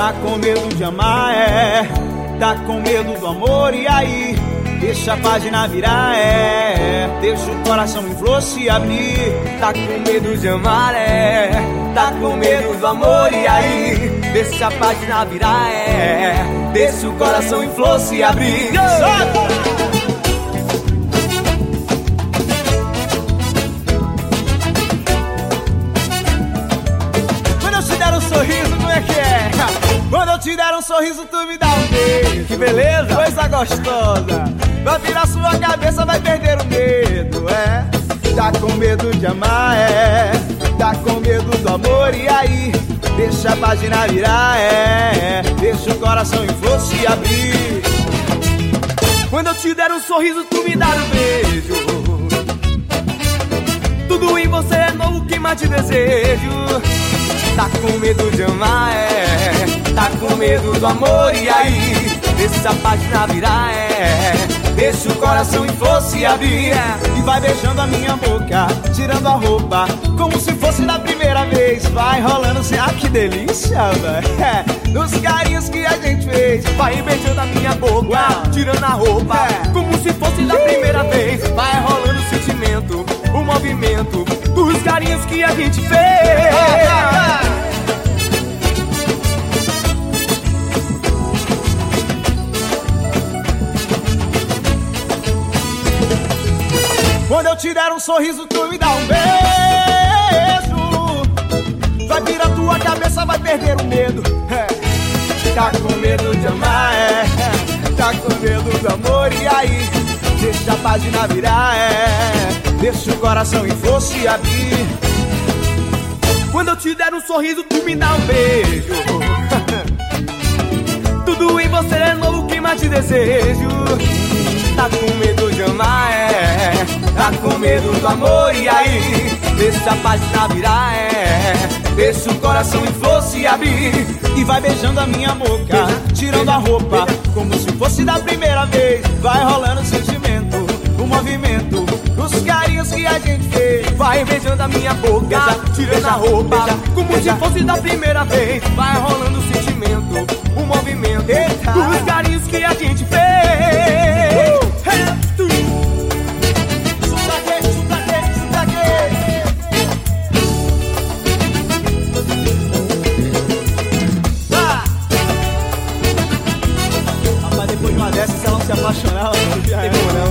Tá com medo de amar, tá com medo do amor, e aí? Deixa a página virar, deixa o coração em flor se abrir. Tá com medo de amar, tá com medo do amor, e aí? Deixa a página virar, deixa o coração em flor se abrir. Quando eu te der um sorriso, como é que é? Quando eu te der um sorriso, tu me dá um beijo. Que beleza! Coisa gostosa. Vai virar sua cabeça, vai perder o medo, Tá com medo de amar, tá com medo do amor, e aí? Deixa a página virar, deixa o coração em flor se abrir. Quando eu te der um sorriso, tu me dá um beijo. Tudo em você é novo, que mais te desejo. Tá com medo de amar, tá com medo do amor, e aí? Deixa a página virar, deixa o coração em flor se abrir. E vai beijando a minha boca, tirando a roupa, como se fosse da primeira vez. Vai rolando assim, ah, que delícia, velho. Nos carinhos que a gente fez. Vai beijando a minha boca, tirando a roupa, como se fosse da primeira vez. Vai rolando o sentimento, o movimento dos carinhos que a gente fez. Quando eu te der um sorriso, tu me dá um beijo. Vai virar tua cabeça, vai perder o medo. Tá com medo de amar, tá com medo do amor, e aí? Deixa a página virar, deixa o coração em flor se abrir. Quando eu te der um sorriso, tu me dá um beijo. Tudo em você é novo, que mais te desejo. Tá com medo de amar, tá com medo do amor, e aí? Deixa a página virar, deixa o coração em flor se abrir. E vai beijando a minha boca, tirando a roupa, como se fosse da primeira vez. Vai rolando o sentimento, o movimento, os carinhos que a gente fez. Vai beijando a minha boca, tirando a roupa, como se fosse da primeira vez. Vai rolando o sentimento, o movimento, os carinhos que a gente fez. Rapaz, depois de uma dessas, se ela não se apaixonar, ela não